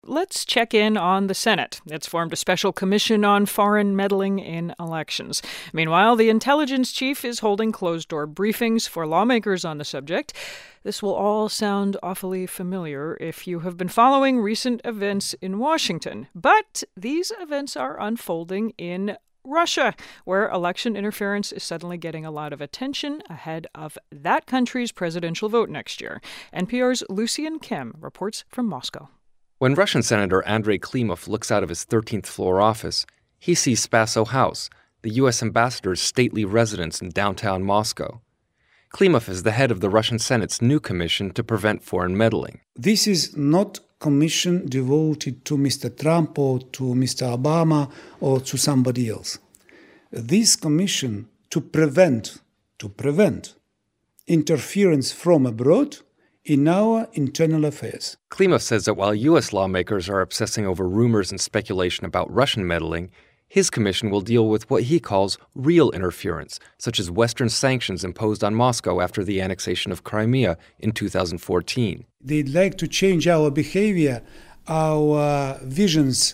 Let's check in on the Senate. It's formed a special commission on foreign meddling in elections. Meanwhile, the intelligence chief is holding closed-door briefings for lawmakers on the subject. This will all sound awfully familiar if you have been following recent events in Washington. But these events are unfolding in Russia, where election interference is suddenly getting a lot of attention ahead of that country's presidential vote next year. NPR's Lucian Kim reports from Moscow. When Russian Senator Andrei Klimov looks out of his 13th floor office, he sees Spaso House, the U.S. ambassador's stately residence in downtown Moscow. Klimov is the head of the Russian Senate's new commission to prevent foreign meddling. This is not a commission devoted to Mr. Trump or to Mr. Obama or to somebody else. This commission to prevent interference from abroad in our internal affairs. Klimov says that while U.S. lawmakers are obsessing over rumors and speculation about Russian meddling, his commission will deal with what he calls real interference, such as Western sanctions imposed on Moscow after the annexation of Crimea in 2014. They'd like to change our behavior, our visions,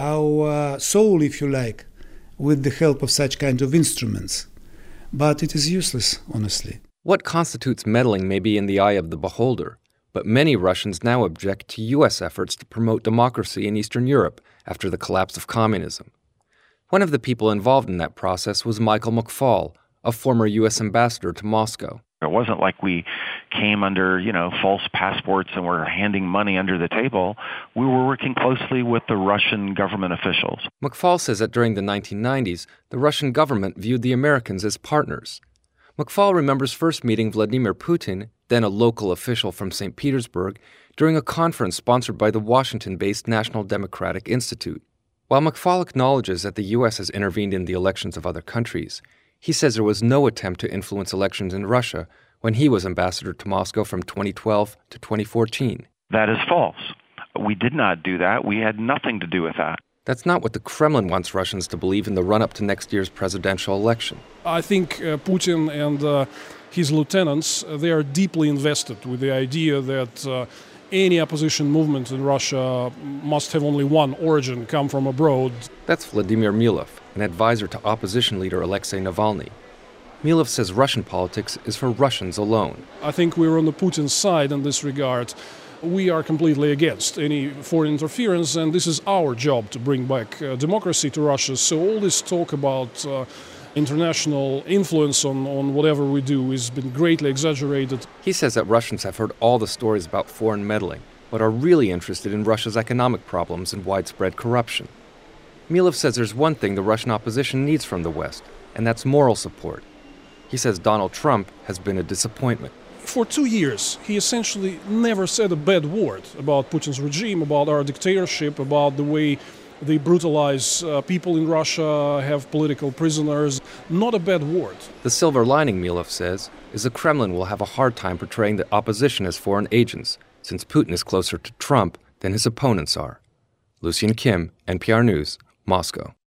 our soul, if you like, with the help of such kind of instruments. But it is useless, honestly. What constitutes meddling may be in the eye of the beholder, but many Russians now object to U.S. efforts to promote democracy in Eastern Europe after the collapse of communism. One of the people involved in that process was Michael McFaul, a former U.S. ambassador to Moscow. It wasn't like we came under, false passports and were handing money under the table. We were working closely with the Russian government officials. McFaul says that during the 1990s, the Russian government viewed the Americans as partners. McFaul remembers first meeting Vladimir Putin, then a local official from St. Petersburg, during a conference sponsored by the Washington-based National Democratic Institute. While McFaul acknowledges that the U.S. has intervened in the elections of other countries, he says there was no attempt to influence elections in Russia when he was ambassador to Moscow from 2012 to 2014. That is false. We did not do that. We had nothing to do with that. That's not what the Kremlin wants Russians to believe in the run-up to next year's presidential election. I think Putin and his lieutenants, they are deeply invested with the idea that any opposition movement in Russia must have only one origin, come from abroad. That's Vladimir Milov, an advisor to opposition leader Alexei Navalny. Milov says Russian politics is for Russians alone. I think we're on the Putin side in this regard. We are completely against any foreign interference, and this is our job to bring back democracy to Russia. So all this talk about international influence on whatever we do has been greatly exaggerated. He says that Russians have heard all the stories about foreign meddling, but are really interested in Russia's economic problems and widespread corruption. Milov says there's one thing the Russian opposition needs from the West, and that's moral support. He says Donald Trump has been a disappointment. For 2 years, he essentially never said a bad word about Putin's regime, about our dictatorship, about the way they brutalize people in Russia, have political prisoners. Not a bad word. The silver lining, Milov says, is the Kremlin will have a hard time portraying the opposition as foreign agents, since Putin is closer to Trump than his opponents are. Lucian Kim, NPR News, Moscow.